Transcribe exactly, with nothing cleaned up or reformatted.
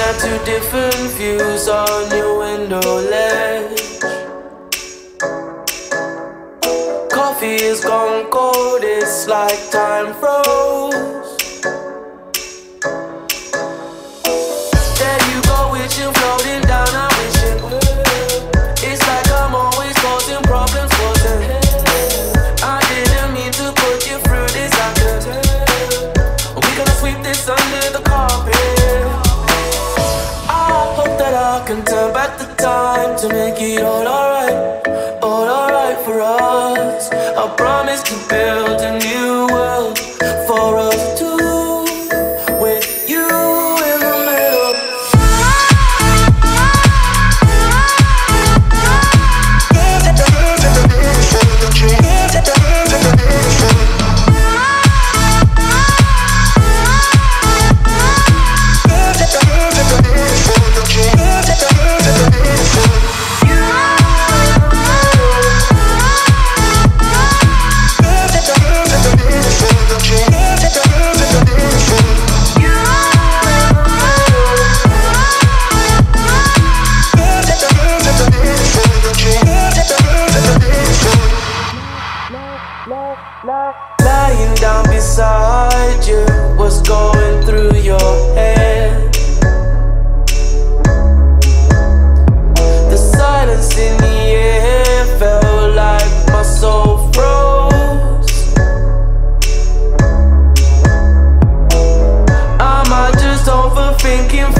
at two different views on your window ledge. Coffee is gone cold, it's like time froze. There you go, wishing, floating down, I'm wishing. It's like I'm always causing problems, wasn't I didn't mean to put you through this, I could. We're gonna sweep this under the carpet. I hope that I can turn back the time to make it all alright, all alright for us. I promise to build a new world for us two, with you in the middle. Lying down beside you, what's going through your head? The silence in the air felt like my soul froze. Am I just overthinking